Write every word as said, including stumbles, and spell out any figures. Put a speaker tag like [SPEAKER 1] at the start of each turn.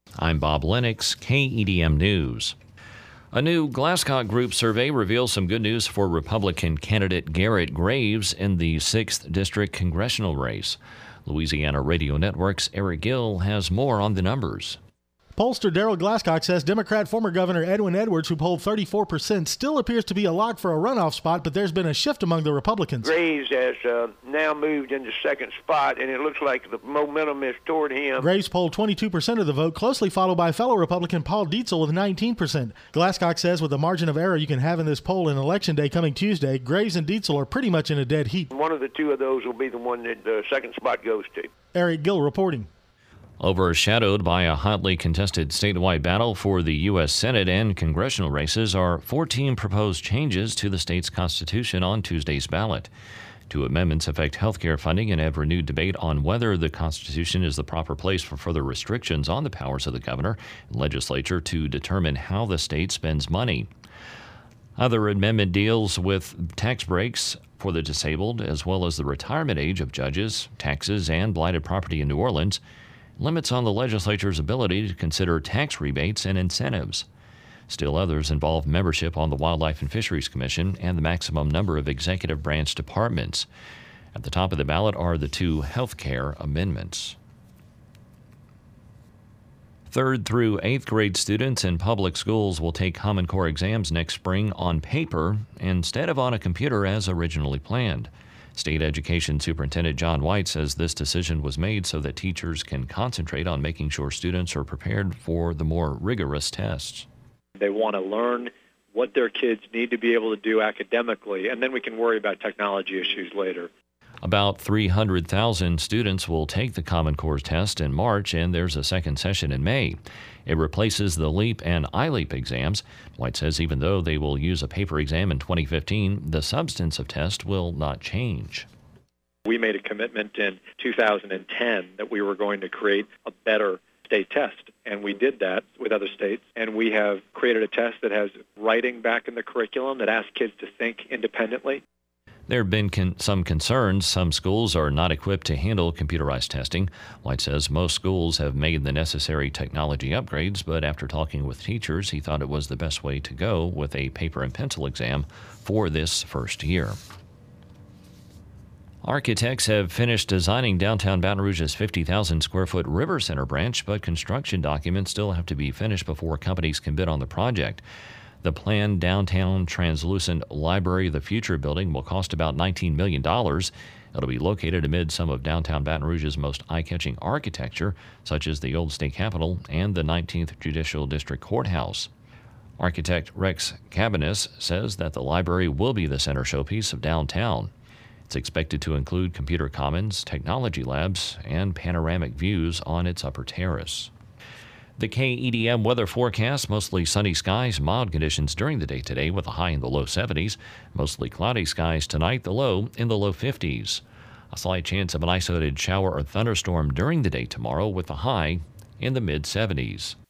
[SPEAKER 1] I'm Bob Lennox, K E D M News. A new Glasscock Group survey reveals some good news for Republican candidate Garrett Graves in the sixth District congressional race. Louisiana Radio Network's Eric Gill has more on the numbers.
[SPEAKER 2] Pollster Daryl Glasscock says Democrat former Governor Edwin Edwards, who polled thirty-four percent, still appears to be a lock for a runoff spot, but there's been a shift among the Republicans.
[SPEAKER 3] Graves has uh, now moved into second spot, and it looks like the momentum is toward him.
[SPEAKER 2] Graves polled twenty-two percent of the vote, closely followed by fellow Republican Paul Dietzel with nineteen percent. Glasscock says with the margin of error you can have in this poll in Election Day coming Tuesday, Graves and Dietzel are pretty much in a dead heat.
[SPEAKER 3] One of the two of those will be the one that the second spot goes to.
[SPEAKER 2] Eric Gill reporting.
[SPEAKER 1] Overshadowed by a hotly contested statewide battle for the U S Senate and congressional races are fourteen proposed changes to the state's constitution on Tuesday's ballot. Two amendments affect health care funding and have renewed debate on whether the Constitution is the proper place for further restrictions on the powers of the governor and legislature to determine how the state spends money. Other amendment deals with tax breaks for the disabled, as well as the retirement age of judges, taxes, and blighted property in New Orleans. Limits on the legislature's ability to consider tax rebates and incentives. Still others involve membership on the Wildlife and Fisheries Commission and the maximum number of executive branch departments. At the top of the ballot are the two health care amendments. Third through eighth grade students in public schools will take Common Core exams next spring on paper instead of on a computer as originally planned. State Education Superintendent John White says this decision was made so that teachers can concentrate on making sure students are prepared for the more rigorous tests.
[SPEAKER 4] They want to learn what their kids need to be able to do academically, and then we can worry about technology issues later.
[SPEAKER 1] About three hundred thousand students will take the Common Core test in March, and there's a second session in May. It replaces the LEAP and I LEAP exams. White says even though they will use a paper exam in twenty fifteen, the substance of test will not change.
[SPEAKER 4] We made a commitment in two thousand ten that we were going to create a better state test, and we did that with other states, and we have created a test that has writing back in the curriculum that asks kids to think independently.
[SPEAKER 1] There have been con- some concerns. Some schools are not equipped to handle computerized testing. White says most schools have made the necessary technology upgrades, but after talking with teachers, he thought it was the best way to go with a paper and pencil exam for this first year. Architects have finished designing downtown Baton Rouge's fifty thousand square foot River Center branch, but construction documents still have to be finished before companies can bid on the project. The planned downtown translucent Library of the Future building will cost about nineteen million dollars. It'll be located amid some of downtown Baton Rouge's most eye-catching architecture, such as the old state capitol and the nineteenth Judicial District Courthouse. Architect Rex Cabanis says that the library will be the center showpiece of downtown. It's expected to include computer commons, technology labs, and panoramic views on its upper terrace. The K E D M weather forecast: mostly sunny skies, mild conditions during the day today with a high in the low seventies. Mostly cloudy skies tonight, the low in the low fifties. A slight chance of an isolated shower or thunderstorm during the day tomorrow with a high in the mid seventies.